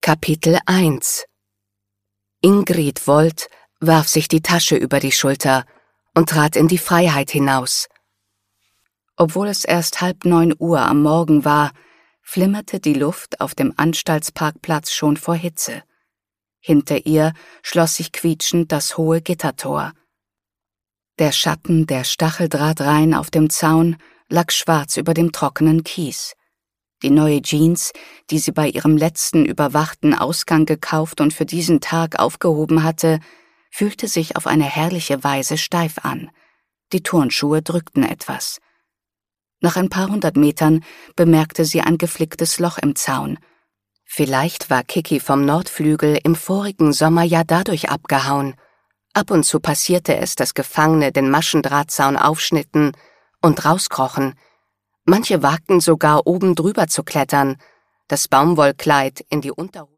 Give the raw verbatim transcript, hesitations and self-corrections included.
Kapitel eins. Ingrid Wold warf sich die Tasche über die Schulter und trat in die Freiheit hinaus. Obwohl es erst halb neun Uhr am Morgen war, flimmerte die Luft auf dem Anstaltsparkplatz schon vor Hitze. Hinter ihr schloss sich quietschend das hohe Gittertor. Der Schatten der Stacheldrahtreihen auf dem Zaun lag schwarz über dem trockenen Kies. Die neue Jeans, die sie bei ihrem letzten überwachten Ausgang gekauft und für diesen Tag aufgehoben hatte, fühlte sich auf eine herrliche Weise steif an. Die Turnschuhe drückten etwas. Nach ein paar hundert Metern bemerkte sie ein geflicktes Loch im Zaun. Vielleicht war Kiki vom Nordflügel im vorigen Sommer ja dadurch abgehauen. Ab und zu passierte es, dass Gefangene den Maschendrahtzaun aufschnitten und rauskrochen. Manche wagten sogar, oben drüber zu klettern, das Baumwollkleid in die Unterhose